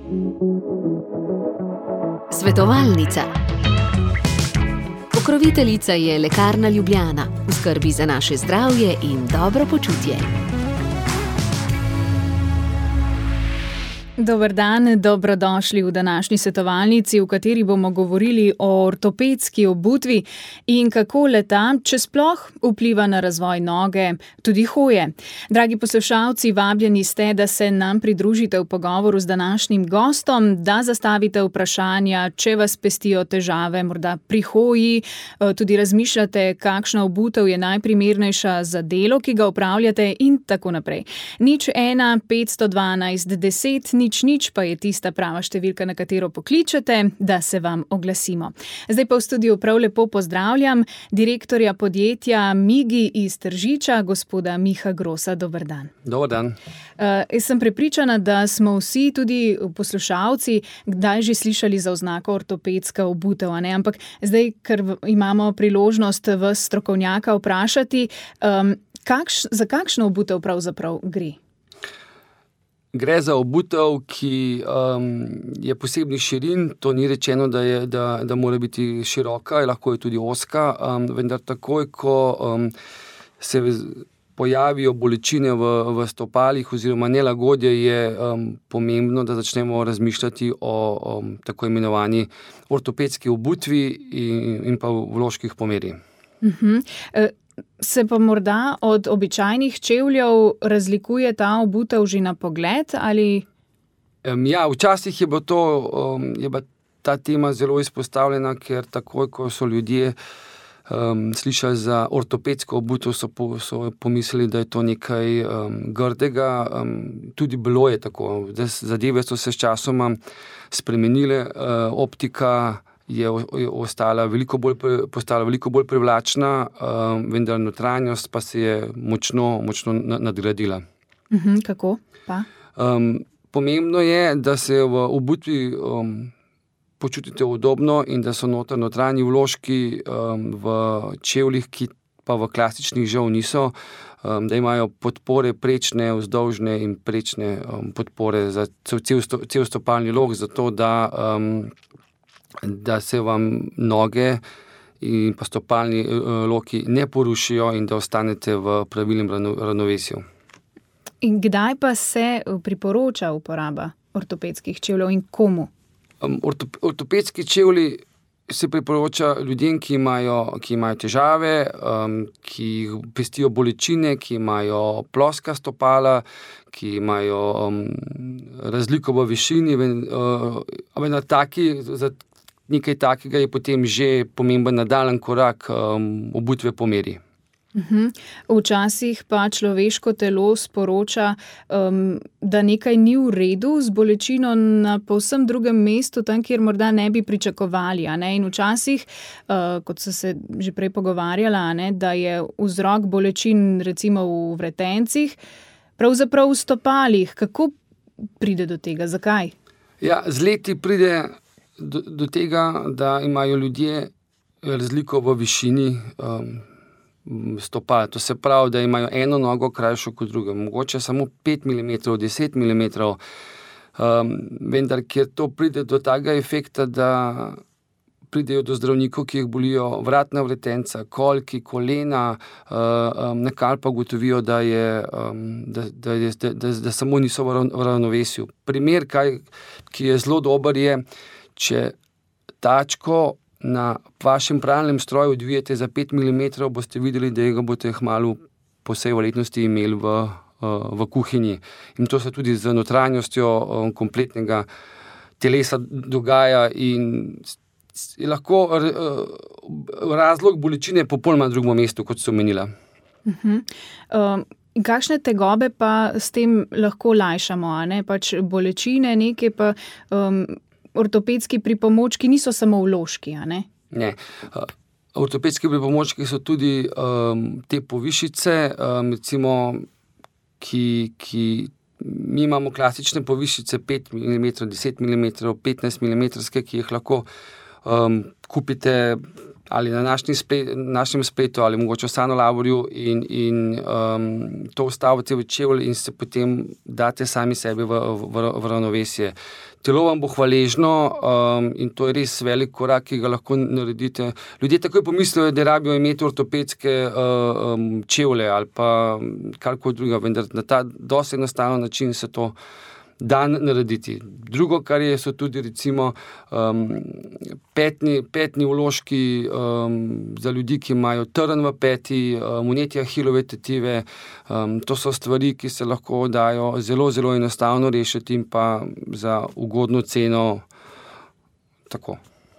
Svetovalnica. Pokroviteljica je Lekarna Ljubljana, v skrbi za naše zdravje in dobro počutje. Dober dan, dobrodošli v današnji svetovalnici, v kateri bomo govorili o ortopedski obutvi in kako le-ta, če sploh, vpliva na razvoj noge, tudi hoje. Dragi poslušalci, vabljeni ste, da se nam pridružite v pogovoru z današnjim gostom, da zastavite vprašanja, če vas pestijo težave, morda pri hoji, tudi razmišljate, kakšna obutev je najprimernejša za delo, ki ga opravljate in tako naprej. 01 512 10 nič pa je tista prava številka, na katero pokličete, da se vam oglasimo. Zdaj pa v studiu prav lepo pozdravljam direktorja podjetja Migi iz Tržiča, gospoda Miha Grosa. Dober dan. Dober dan. Jaz sem prepričana, da smo vsi, tudi poslušalci, kdaj že slišali za oznako ortopedska obutev, a ne? Ampak zdaj, ker imamo priložnost vas strokovnjaka vprašati, za kakšno obutev pravzaprav gre? Gre za obutev, ki je posebnih širin. To ni rečeno, da mora biti široka, lahko je tudi ozka, vendar takoj, ko se pojavijo bolečine v stopalih oziroma nelagodje, je pomembno, da začnemo razmišljati o tako imenovani ortopedski obutvi in pa vložkih pomeri. Se pa morda od običajnih čevljev razlikuje ta obutev že na pogled, ali? Ja, včasih je bila ta tema zelo izpostavljena, ker takoj, ko so ljudje slišali za ortopedsko obutev, so pomislili, da je to nekaj grdega. Tudi bilo je tako. Zadeve so se s časoma spremenile, optika je postala veliko bolj privlačna, vendar notranjost pa se je močno nadgradila. Kako pa? Pomembno je, da se v obutvi počutite udobno in da so notranji vložki v čevljih, ki pa v klasičnih žal niso, da imajo podpore prečne, vzdolžne in prečne podpore za cel stopalni lok, zato da se vam noge in pa stopalni loki ne porušijo in da ostanete v pravilnem ravnovesju. In kdaj pa se priporoča uporaba ortopedskih čevljev in komu? Ortopedski čevlji se priporoča ljudem, ki imajo težave, ki jih pestijo bolečine, ki imajo ploska stopala, ki imajo razliko v višini, vendar za nekaj takega je potem že pomemben nadaljen korak obutve po meri. Včasih pa človeško telo sporoča, da nekaj ni v redu z bolečino na povsem drugem mestu, tam, kjer morda ne bi pričakovali, a ne? In včasih, kot so se že prej pogovarjala, a ne, da je vzrok bolečin recimo v vretencih, pravzaprav v stopalih. Kako pride do tega? Zakaj? Ja, z leti pride do tega, da imajo ljudje razliko v višini stopal. To se pravi, da imajo eno nogo krajšo kot drugo, mogoče samo 5 mm, 10 mm, vendar, ker to pride do tega efekta, da pridejo do zdravnikov, ki jih bolijo vratna vretenca, kolki, kolena, nakar pa ugotovijo, da samo niso v ravnovesju. Primer, ki je zelo dober, je, če tačko na vašem pralnem stroju odvijete za 5 mm, boste videli, da ga boste kmalu po vsej verjetnosti imeli v kuhinji. In to se tudi z notranjostjo kompletnega telesa dogaja in je lahko razlog bolečine popolnoma na drugem mestu, kot so omenila. Kakšne tegobe pa s tem lahko lajšamo, a ne? Pač bolečine neke pa ortopedski pripomočki niso samo vložki, a ne? Ne. Ortopedski pripomočki so tudi te povišice, recimo, mi imamo klasične povišice 5 mm, 10 mm, 15 mm, ki jih lahko kupite ali na našem spletu ali mogoče v Sanolaborju in to vstavite v čevelj in se potem date sami sebi v ravnovesje. telo vam bo hvaležno in to je res velik korak, ki ga lahko naredite. Ljudje takoj pomislijo, da rabijo imeti ortopedske čevlje ali pa karkoli drugega, vendar na ta dosti enostaven način se to da narediti. Drugo, kar je, so tudi recimo petni vložki za ljudi, ki imajo trn v peti, vnetje ahilove tetive. To so stvari, ki se lahko dajo zelo, zelo enostavno rešiti in pa za ugodno ceno. Tako.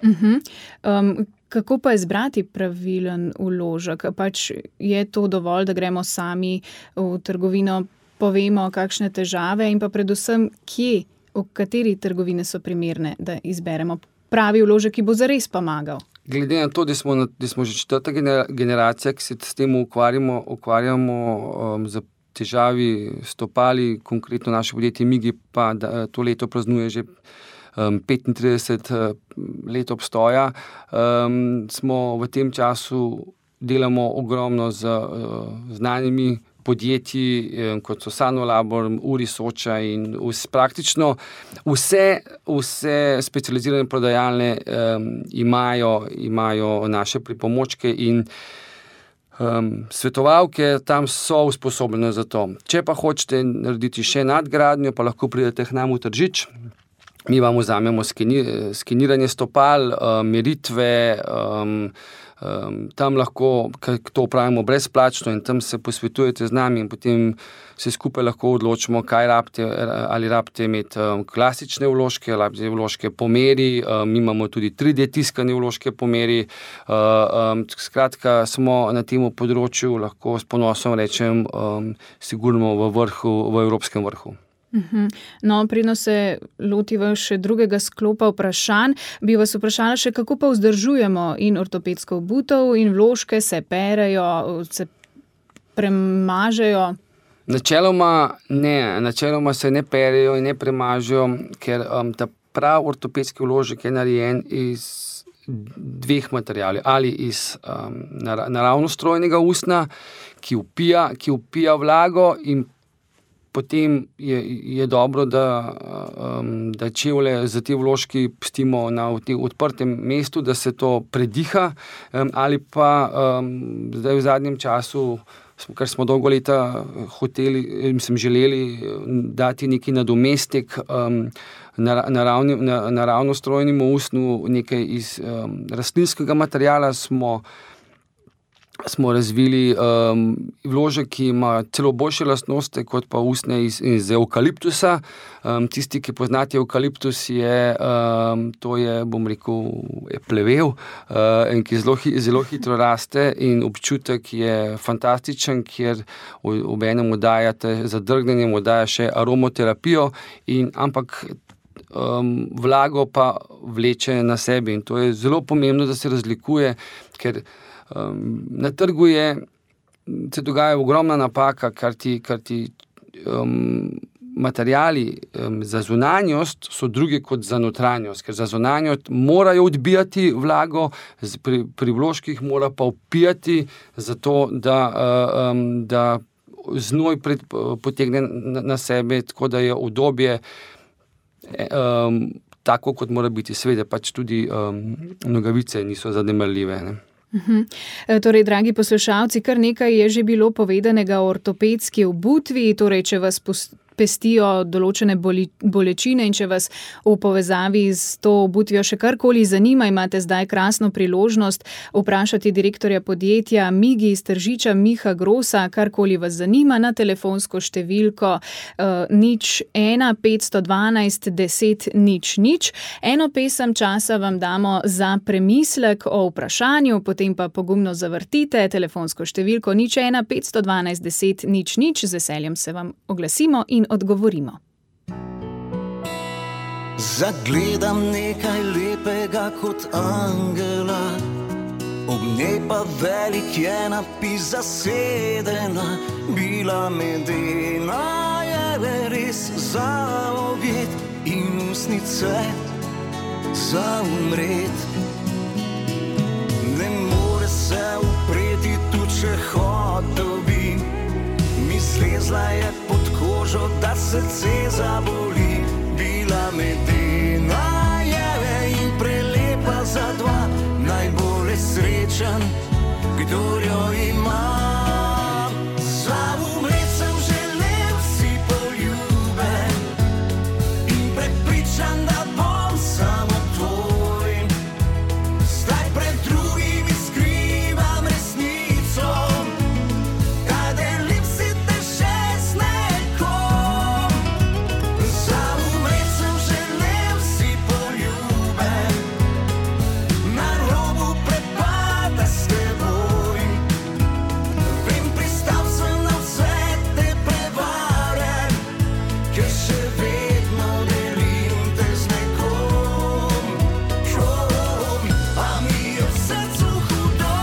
Kako pa izbrati pravilen vložek? Pač je to dovolj, da gremo sami v trgovino, povemo, kakšne težave in pa predvsem, v kateri trgovine so primerne, da izberemo pravi vložek, ki bo zares pomagal. Glede na to, da smo že četrta generacija, ki se s tem ukvarjamo z težavi stopali, konkretno naše podjetje Migi pa to leto praznuje že 35 let obstoja, smo v tem času delamo ogromno z znanimi podjetji, kot so Sanolabor, Uri Soča in praktično vse specializirane prodajalne imajo naše pripomočke in svetovalke tam so usposobljene za to. Če pa hočete narediti še nadgradnjo, pa lahko pridete k nam v Tržič. Mi vam vzamemo skeniranje stopal, meritve, tam lahko to opravimo brezplačno in tam se posvetujete z nami in potem se skupaj lahko odločimo, kaj rabite, ali rabite imeti klasične vložke, ali vložke po meri, mi imamo tudi 3D tiskane vložke po meri. Skratka, smo na tem področju, lahko s ponosom rečem, sigurno v evropskem vrhu. No, predno se lotiva še drugega sklopa vprašanj, bi vas vprašala še, kako pa vzdržujemo in ortopedsko obutev in vložke, se perejo, se premažejo? Načeloma se ne perejo in ne premažejo, ker ta prav ortopedski vložek je narejen iz dveh materialov, ali iz naravnostrojnega usnja, ki vpija vlago in potem je dobro, da čevlje za te vložki pustimo na odprtem mestu, da se to prediha, ali pa zdaj v zadnjem času, kar smo dolgo leta želeli dati neki nadomestek naravnostrojnemu usnju, nekaj iz rastlinskega materiala smo razvili vložek, ki ima celo boljše lastnosti kot pa usnje iz evkaliptusa. Tisti, ki poznate evkaliptus, to je, bom rekel, plevel, in ki zelo hitro raste in občutek je fantastičen, kjer obenem oddajate zadrgnjenjem, oddaja še aromoterapijo, ampak vlago pa vleče na sebi in to je zelo pomembno, da se razlikuje, ker na trgu se dogaja ogromna napaka, kar ti materiali za zunanjost so drugi kot za notranjost, ker za zunanjost morajo odbijati vlago, pri vložkih mora pa vpijati, zato da znoj potegne na sebe, tako da je udobje tako, kot mora biti. Seveda pač tudi nogavice niso zanemarljive, ne. Torej, dragi poslušalci, kar nekaj je že bilo povedanega o ortopedski obutvi, torej, če vas pestijo določene bolečine in če vas v povezavi s to obutvijo še karkoli zanima, imate zdaj krasno priložnost vprašati direktorja podjetja Migi iz Tržiča, Miha Grosa, karkoli vas zanima, na telefonsko številko 01 512 10 00. Eno pesem časa vam damo za premislek o vprašanju, potem pa pogumno zavrtite telefonsko številko 01 512 10 00. Z veseljem se vam oglasimo in odgovorimo. Zagledam nekaj lepega kot angela, ob njej pa velik je napis zasedena, bila medena je res za objet in usnice za umret. Ne more se upreti tu, če hotel bi, mi zlezla je pod kožo, da srce zaboli, bila medena. srečen, kdor jo ima. Za umret sem želel si poljuben in prepričan, da bom samo tvoj. Zdaj pred drugimi skrivam resnico, da delim si te še z nekom. Za umret sem želel si poljuben, na robu prepada s teboj. Vem, pristal sem na vse te prevare, ker še vedno delim te z nekom. A mi je v srcu hudo.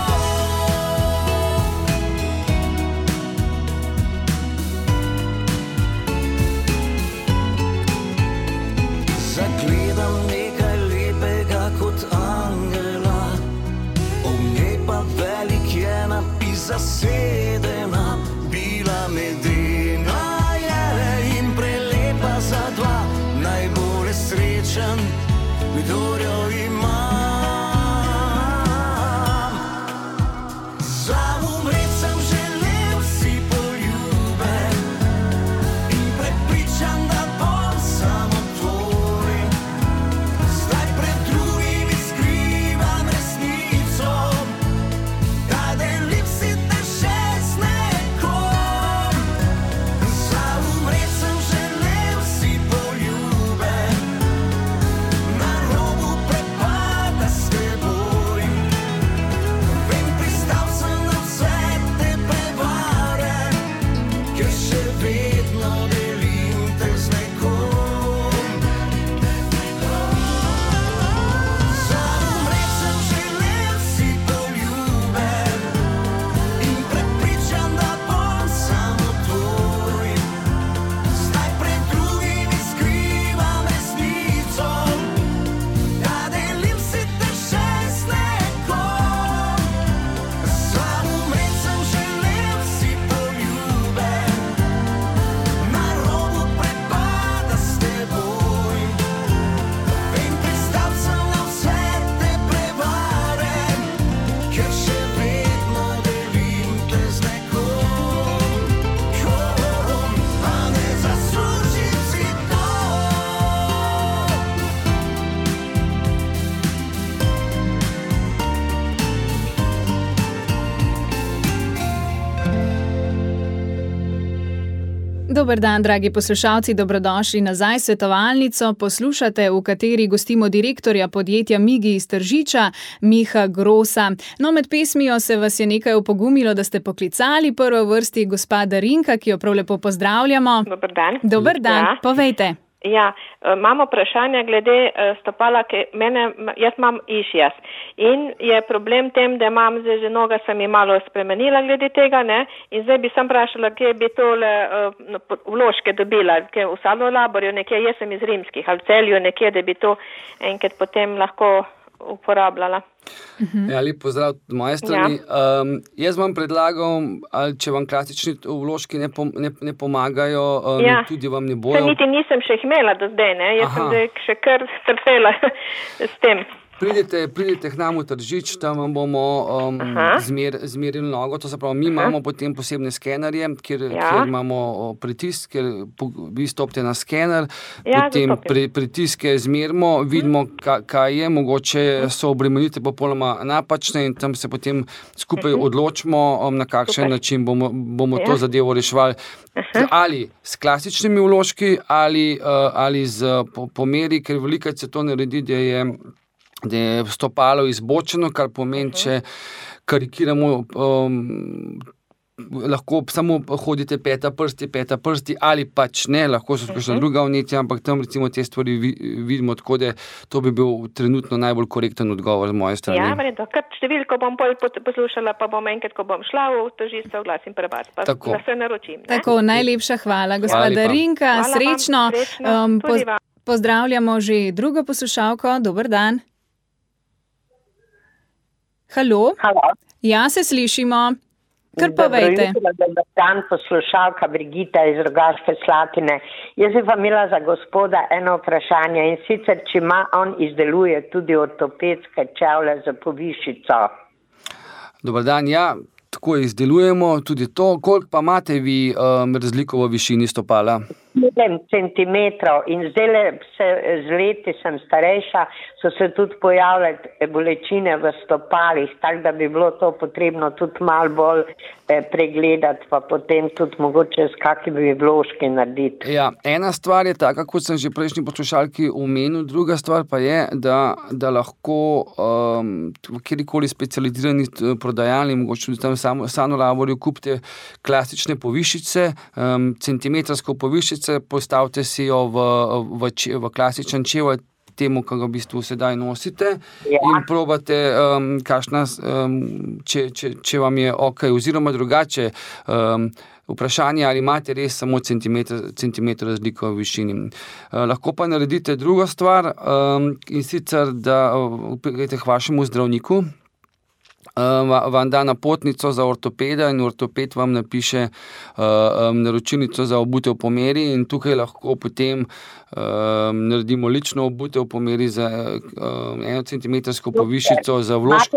Zagledam nekaj lepega kot angela, ob njej pa velik je napis zasedena, bila medena je in prelepa za dva, najbolj srečen, kdor jo ima. Za umret sem želel si poljuben in prepričan, da bom samo tvoj. Zdaj pred drugimi skrivam resnico, da delim si te še z nekom. Za umret sem želel si poljuben, na robu prepada s teboj. Vem, pristal sem na vse te prevare, ker še vedno delim te z nekom. Za umret sem želel si poljuben in prepričan, da bom samo tvoj. Zdaj pred drugimi skrivam resnico, da delim si te še z nekom. Za umret sem želel si poljuben, na robu prepada s teboj. Vem, pristal sem na vse te prevare, ker še vedno delim te z nekom. A ne zaslužim si to. Dober dan, dragi poslušalci, dobrodošli nazaj v svetovalnico. Poslušate, v kateri gostimo direktorja podjetja Migi iz Tržiča, Miha Grosa. No, med pesmijo se vas je nekaj opogumilo, da ste poklicali. Prva v vrsti gospa Darinka, ki jo prav lepo pozdravljamo. Dober dan. Dober dan, Ja. povejte. Ja, imamo vprašanje glede stopala, jaz imam išjas in je problem tem, da imam zdaj že noga sem jih malo spremenila glede tega, ne, in zdaj bi sem vprašala, kje bi tole vložke dobila, kje v Salo Laborju nekje, jaz sem iz Rimskih, ali v Celju nekje, da bi to enkrat potem lahko uporabljala. Ja, lep pozdrav od moje strani. Jaz vam predlagam, ali če vam klasični vložki ne pomagajo, tudi vam ne bojo. Niti nisem še jih imela do zdaj, ne, jaz sem zdaj še kar trpela s tem. Pridite k nam v Tržič, tam vam bomo zmerili nogo, to se pravi, mi imamo potem posebne skenerje, kjer imamo pritisk, kjer vi stopite na skener, potem pritiske zmerimo, vidimo, kaj je, mogoče so obremenitve popolnoma napačne in tam se potem skupaj odločimo, na kakšen način bomo to zadevo reševali. Ali s klasičnimi vložki, ali z pomeri, ker velikokrat se to naredi, da je stopalo izbočeno, kar pomeni, če karikiramo, lahko samo hodite peta prsti ali pač ne, lahko so kakšna druga vnetja, ampak tam recimo te stvari vidimo, tako da to bi bil trenutno najbolj korekten odgovor z moje strani. Ja, vredo, kar številko bom poslušala, pa bom enkrat, ko bom šla v tožilstvo, oglasim pri vas, pa da se naročim. Ne? Tako, najlepša hvala, gospa Darinka, srečno. Pozdravljamo že drugo poslušalko, dober dan. Halo? Halo. Ja, se slišimo. Kar povejte. Dobar dan, poslušalka Brigita iz Rogaške Slatine. Jaz bi pa imela za gospoda eno vprašanje, in sicer, če on izdeluje tudi ortopedske čevlje za povišico. Dober dan, ja, tako izdelujemo tudi to. Koliko pa imate vi razliko v višini stopala? 7 centimetrov in zdaj z leti sem starejša, so se tudi pojavljale bolečine v stopalih, tako da bi bilo to potrebno tudi malo bolj pregledati, pa potem tudi mogoče s kakimi vložki narediti. Ja, ena stvar je taka, kot sem že prejšnji poslušalki omenil, druga stvar pa je, da lahko v kjerikoli specializirani prodajalni, mogoče tudi tam Sano Lavorju, kupite klasične povišice, centimetrsko povišice, postavite si jo v klasičen čevelj, temu, kar ga v bistvu sedaj nosite, in probate, če vam je okej, oziroma drugače, vprašanje, ali imate res samo centimeter razliko v višini. Lahko pa naredite drugo stvar, in sicer, da greste k vašemu zdravniku, vam da napotnico za ortopeda in ortoped vam napiše naročilnico za obutev po meri in tukaj lahko potem naredimo lično obutev po meri za 1 centimetrsko povišico za vložko.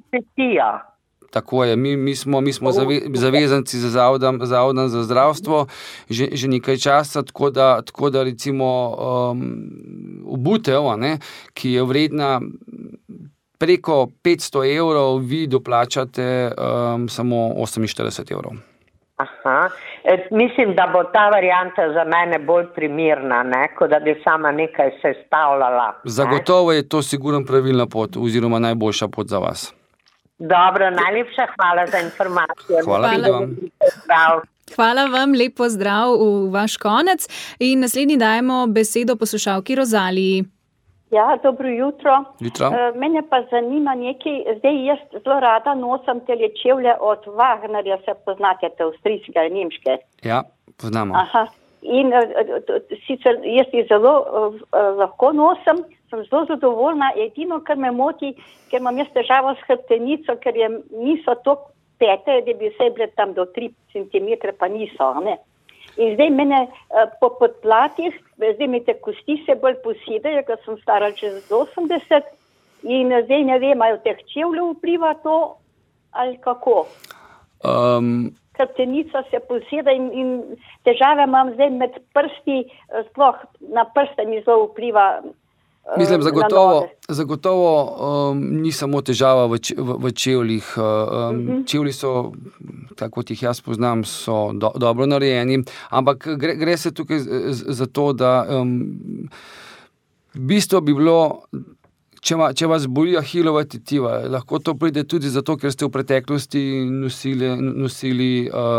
Tako je, mi smo zavezanci za Zavodom za zdravstvo že nekaj časa, tako da recimo obutev, ki je vredna preko 500 evrov, vi doplačate samo 48 evrov. Aha, mislim, da bo ta varianta za mene bolj primirna, kot da bi sama nekaj sestavljala. Zagotovo je to sigurno pravilna pot oziroma najboljša pot za vas. Dobro, najlepša hvala za informacijo. Hvala tudi vam. Hvala vam, lep pozdrav v vaš konec in naslednji dajemo besedo poslušalki Rozaliji. Ja, dobro jutro. Jutro. Mene pa zanima nekaj, zdaj jaz zelo rada nosim te čevlje od Wagnerja, se poznate, te avstrijske, nemške. Ja, poznamo. Aha. In sicer jaz jih zelo lahko nosim, sem zelo zadovoljna, edino, kar me moti, ker imam jaz težavo s hrbtenico, ker niso toliko pete, da bi vse bile tam do 3 cm, pa niso, ne. In zdaj mene po podplatih, zdaj mi te kosti se bolj posidajo, ker sem stara čez 80 in zdaj ne vem, ali v teh čevljev vpliva to ali kako. Hrbtenica se poseda in težave imam zdaj med prsti, sploh na prste mi zelo vpliva. Mislim, zagotovo ni samo težava v čevljih. Čevlji so, tako kot jih jaz poznam, so dobro narejeni, ampak gre se tukaj za to, da bistvo bi bilo, če vas boli Ahilova tetiva, lahko to pride tudi zato, ker ste v preteklosti nosili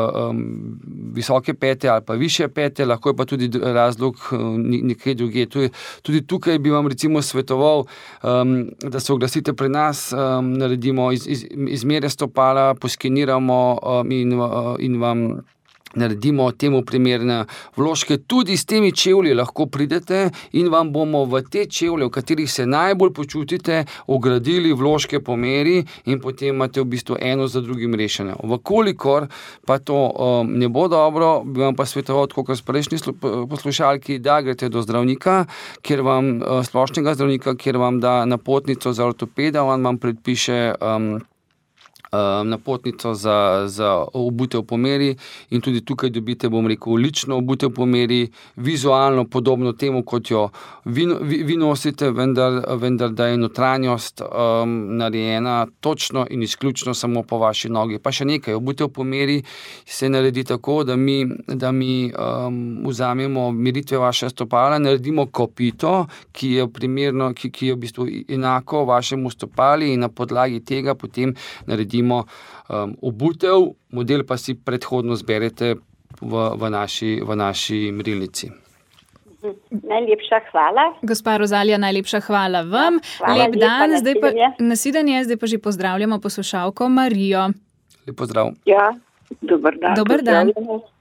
visoke pete ali pa višje pete, lahko je pa tudi razlog nekaj druge. Tudi tukaj bi vam recimo svetoval, da se oglasite pri nas, naredimo izmere stopala, poskeniramo in vam naredimo temu primerne vložke. Tudi s temi čevlji lahko pridete in vam bomo v te čevlje, v katerih se najbolj počutite, ogradili vložke po meri in potem imate v bistvu eno za drugim rešene. Vkolikor pa to ne bo dobro, bi vam pa svetoval, tako kot prejšnji poslušalki, da greste do zdravnika, splošnega zdravnika, kjer vam da napotnico za ortopeda, on vam predpiše napotnico za obutev po meri in tudi tukaj dobite, bom rekel, lično obutev po meri, vizualno podobno temu, kot jo vi nosite, vendar da je notranjost narejena točno in izključno samo po vaši nogi. Pa še nekaj, obutev po meri se naredi tako, da mi vzamemo meritve vaše stopala, naredimo kopito, ki je primerno, ki je v bistvu enako vašemu stopali in na podlagi tega potem naredimo obutev, model pa si predhodno zberete v naši merilnici. Najlepša hvala. Gospa Rozalija, najlepša hvala vam. Lep dan, zdaj pa nasvidenje, zdaj pa že pozdravljamo poslušalko Marijo. Lep pozdrav. Ja, dober dan. Dober dan.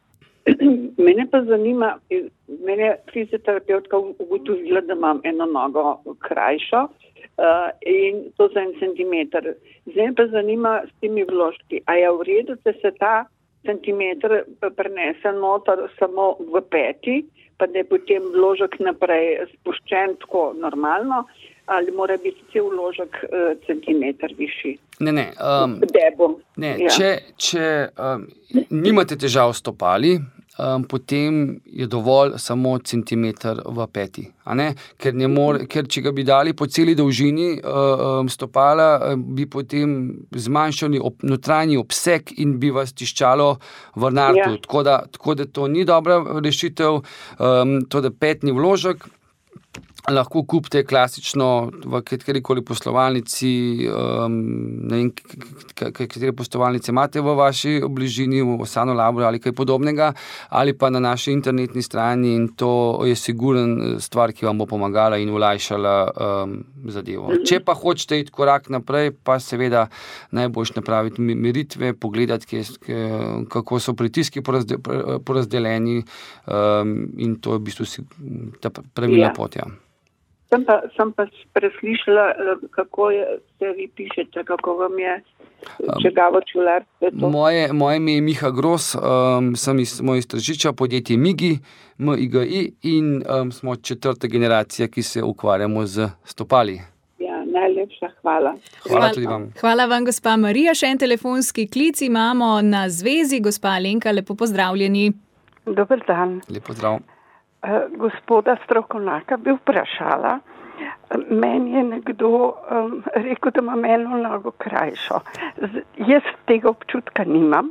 Mene pa zanima, mene fizioterapeutka ugotovila, da imam eno nogo krajšo, in to za 1 centimeter. Zdaj pa zanima s temi vložki, a je v redu, da se ta centimeter prenese noter samo v peti, pa da je potem vložek naprej spuščen tako normalno, ali mora biti cel vložek centimeter višji? Ne. Debom. Ne, Ja. če nimate težav s stopali, potem je dovolj samo centimeter v peti. A ne? Ker če ga bi dali po celi dolžini stopala, bi potem zmanjšali notranji obseg in bi vas tiščalo v nartu. Ja. Tako da to ni dobra rešitev. To, da petni vložek lahko kupite klasično v katerikoli poslovalnici, ne vem, katere poslovalnice imate v vaši bližini, v Sanolabu ali kaj podobnega, ali pa na naši internetni strani, in to je siguren stvar, ki vam bo pomagala in olajšala zadevo. Če pa hočete iti korak naprej, pa seveda najboljše napraviti meritve, pogledati, kako so pritiski porazdeljeni, in to je v bistvu ta pravilna pot. Ja. Sem pa preslišala, kako se vi pišete, kako vam je čigavo čularstvo to. Moje ime je Miha Gros, sem iz Tržiča, podjetje Migi, MIGI, in smo 4. generacija, ki se ukvarjamo z stopali. Ja, najlepša hvala. Hvala tudi vam. Hvala vam, gospa Marija. Še en telefonski klic imamo na zvezi. Gospa Alenka, lepo pozdravljeni. Dober dan. Lep pozdrav. Gospoda strokovnjaka bi vprašala. Meni je nekdo rekel, da imam eno nogo krajšo. Jaz tega občutka nimam,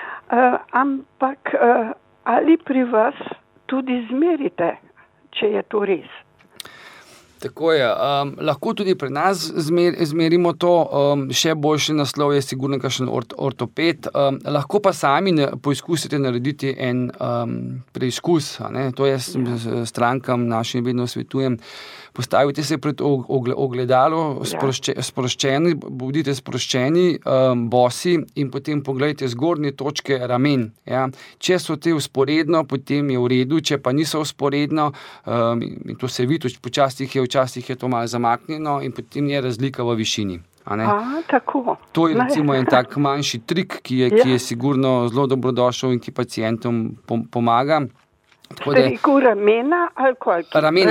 ampak ali pri vas tudi zmerite, če je to res? Tako je. Lahko tudi pri nas zmerimo to. Še boljši naslov je sigurno kakšen ortoped. Lahko pa sami poizkusite narediti en preizkus. To jaz strankam našim vedno svetujem. Postavite se pred ogledalo, sproščeni, bodite sproščeni, bosi, in potem pogledajte zgornje točke ramen. Ja. Če so te vzporedno, potem je v redu, če pa niso vzporedno, in to se vidi, včasih je to malo zamaknjeno, in potem je razlika v višini. Tako. To je recimo en tak manjši trik, ki je sigurno zelo dobrodošel in ki pacientom pomaga. Ste rekel ramena ali koliko?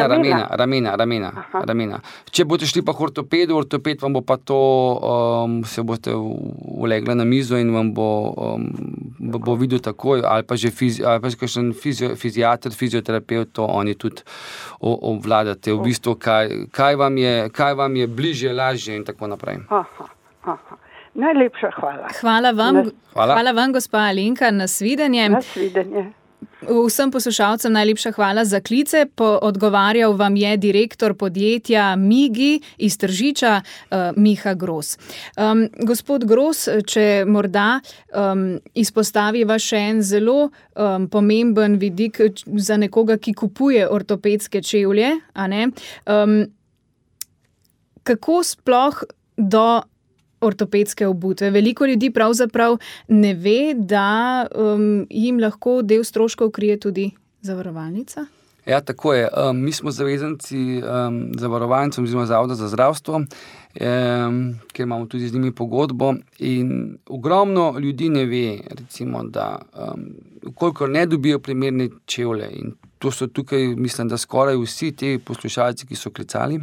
Ramena. Če boste šli pa k ortopedu, ortoped vam bo pa to, se boste ulegla na mizo in vam bo videl takoj, ali pa že kakšen fiziater, fizioterapeut, to oni tudi obvladate, v bistvu, kaj vam je bližje, lažje in tako naprej. Najlepša hvala. Hvala vam, gospa Alenka, nasvidenje. Nasvidenje. Vsem poslušalcem najlepša hvala za klice. Odgovarjal vam je direktor podjetja Migi iz Tržiča, Miha Gros. Gospod Gros, če morda izpostaviva še en zelo pomemben vidik za nekoga, ki kupuje ortopedske čevlje, a ne? Kako sploh do ortopedske obutve? Veliko ljudi pravzaprav ne ve, da jim lahko del stroškov krije tudi zavarovalnica. Ja, tako je. Mi smo zavezanci zavarovalnicam oziroma Zavoda za zdravstvo, ker imamo tudi z njimi pogodbo, in ogromno ljudi ne ve, recimo, da koliko ne dobijo primerne čevlje, in to so tukaj, mislim, da skoraj vsi ti poslušalci, ki so klicali,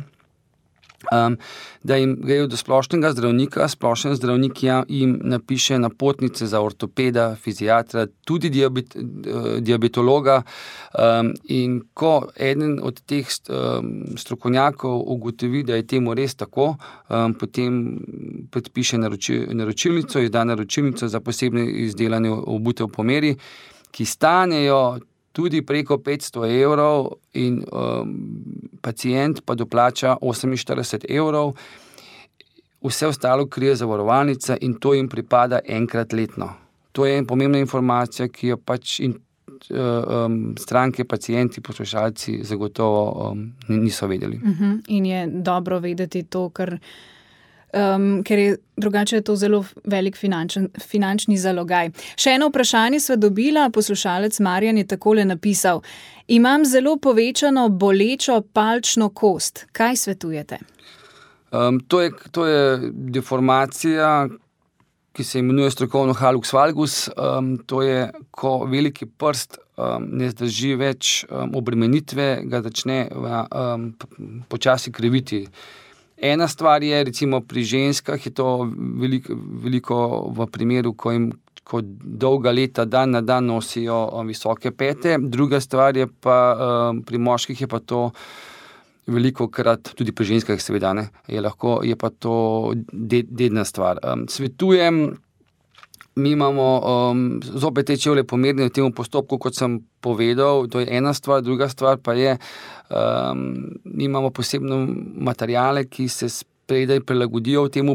da jim grejo do splošnega zdravnika, splošen zdravnik jim napiše napotnice za ortopeda, fiziatra, tudi diabetologa, in ko eden od teh strokovnjakov ugotovi, da je temu res tako, potem predpiše naročilnico, izda naročilnico za posebne izdelane obutev po meri, ki stanejo tudi preko 500 evrov, in pacient pa doplača 48 evrov. Vse ostalo krije zavarovalnica in to jim pripada enkrat letno. To je pomembna informacija, ki jo pač stranke, pacienti, poslušalci zagotovo niso vedeli. In je dobro vedeti to, ker je drugače je to zelo velik finančni zalogaj. Še eno vprašanje sva dobila, poslušalec Marjan je takole napisal: imam zelo povečano bolečo palčno kost. Kaj svetujete? To je deformacija, ki se imenuje strokovno hallux valgus. To je, ko veliki prst ne zdrži več obremenitve, ga začne počasi kriviti. Ena stvar je, recimo pri ženskah je to veliko v primeru, ko dolga leta dan na dan nosijo visoke pete. Druga stvar je pa, pri moških je pa to velikokrat, tudi pri ženskah seveda, ne, je pa to dedna stvar. Svetujem, mi imamo zopet te čevlje pomerne v tem postopku, kot sem povedal, to je ena stvar, druga stvar pa je, mi imamo posebno materiale, ki se spredaj prilagodijo temu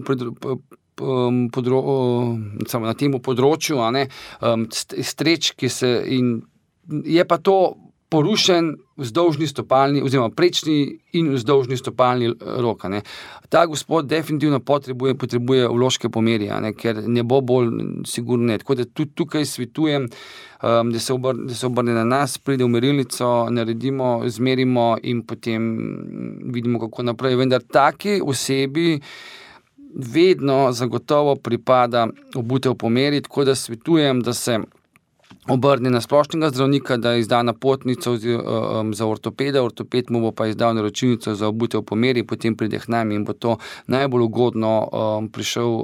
na tem področju, a ne, streč, in je pa to porušen vzdolžni stopalni, oziroma prečni in vzdolžni stopalni rok, a ne. Ta gospod definitivno potrebuje vložke po meri, a ne, ker ne bo bolj sigurno ne. Tako da tudi tukaj svetujem, da se obrne na nas, pride v merilnico, naredimo, izmerimo in potem vidimo, kako naprej. Vendar taki osebi vedno zagotovo pripada obutev po meri, tako da svetujem, da se obrne na splošnega zdravnika, da izda napotnico za ortopeda, ortoped mu bo pa izdal naročilnico za obutev po meri, potem pride k nam in bo to najbolj ugodno prišel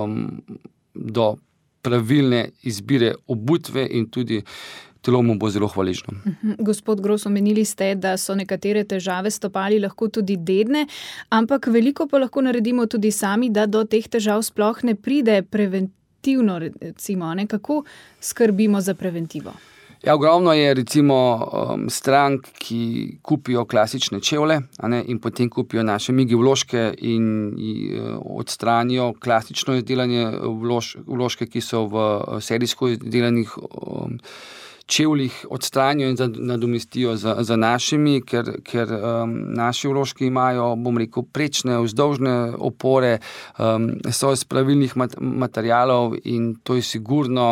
do pravilne izbire obutve in tudi telo mu bo zelo hvaležno. Gospod Gros, omenili ste, da so nekatere težave s stopali lahko tudi dedne, ampak veliko pa lahko naredimo tudi sami, da do teh težav sploh ne pride recimo, ne? Kako skrbimo za preventivo? Ja, ogromno je recimo strank, ki kupijo klasične čevlje, a ne, in potem kupijo naše migi vložke in odstranijo klasično izdelane vložke, ki so v serijsko izdelanih čevljih, odstranijo in nadomestijo za našimi, ker naši vložki imajo, bom rekel, prečne, vzdolžne opore, so iz pravilnih materialov in to je sigurno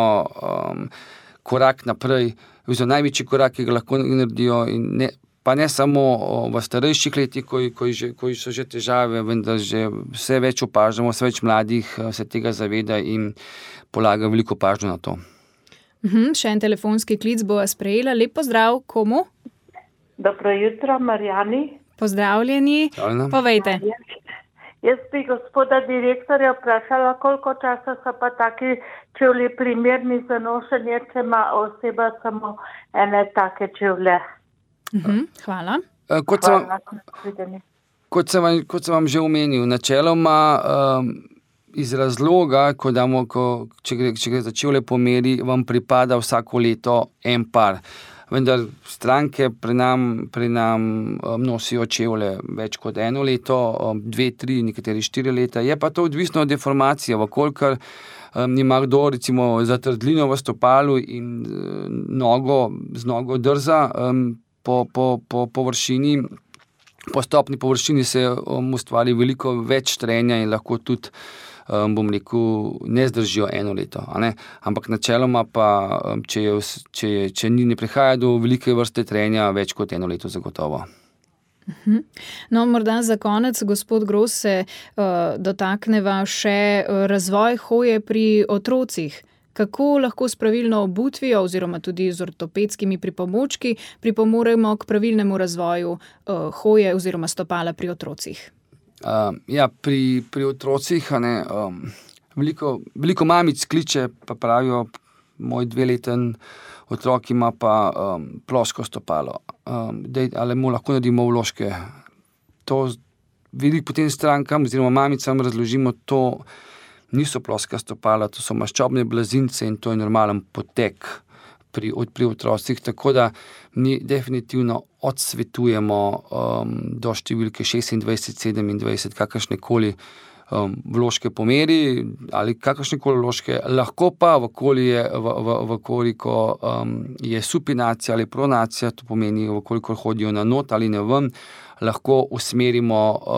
korak naprej, oziroma največji korak, ki ga lahko naredijo, in pa ne samo v starejših letih, ko so že težave, vendar že vse več opažamo, vse več mladih se tega zaveda in polaga veliko pažnjo na to. Še en telefonski klic bova sprejela. Lep pozdrav, komu? Dobro jutro, Marjani. Pozdravljeni. Povejte. Jaz bi gospoda direktorja vprašala, koliko časa so pa taki čevlji primerni za nošenje, če ima oseba samo ene take čevlje. Hvala. Kot sem vam že omenil, načeloma iz razloga, če gre za čevlje po meri, vam pripada vsako leto en par. Vendar stranke pri nam nosijo čevlje več kot eno leto, 2, 3, nekateri 4 leta. Je pa to odvisno od deformacije, vkolikor ima kdo recimo zatrdlino v stopalu in z nogo drza po površini, po stopni površini se ustvari veliko več trenja in lahko tudi, bom rekel, ne zdržijo eno leto, a ne? Ampak načeloma pa, če ne prihaja do velike vrste trenja, več kot eno leto zagotovo. No, morda za konec, gospod Gros, se dotakneva še razvoj hoje pri otrocih. Kako lahko s pravilno obutvijo oziroma tudi z ortopedskimi pripomočki pripomoremo k pravilnemu razvoju hoje oziroma stopala pri otrocih? Ja, pri otrocih, a ne, veliko mamic kliče, pa pravijo, moj 2-leten otrok ima pa plosko stopalo. Ali mu lahko naredimo vložke? To veliko potem strankam oziroma mamicam razložimo, to niso ploska stopala, to so maščobne blazince in to je normalen potek pri otrocih, tako da mi definitivno odsvetujemo do številke 26, 27, kakršnekoli vložke po meri ali kakršnekoli vložke, lahko pa vkoliko je supinacija ali pronacija, to pomeni, vkoliko hodijo na not ali na ven, lahko usmerimo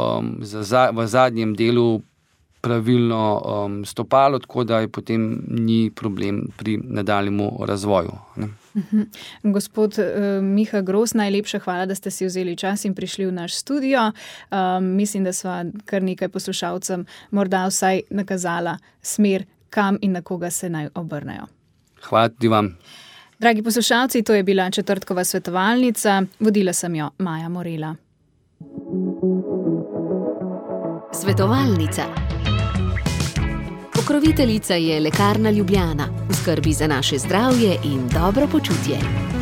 v zadnjem delu pravilno stopalo, tako da je potem ni problem pri nadaljnjemu razvoju. Ne? Gospod Miha Gros, najlepša hvala, da ste si vzeli čas in prišli v naš studio. Mislim, da sva kar nekaj poslušalcem morda vsaj nakazala smer, kam in na koga se naj obrnejo. Hvala tudi vam. Dragi poslušalci, to je bila četrtkova svetovalnica. Vodila sem jo Maja Morela. Svetovalnica. Pokroviteljica je Lekarna Ljubljana, v skrbi za naše zdravje in dobro počutje.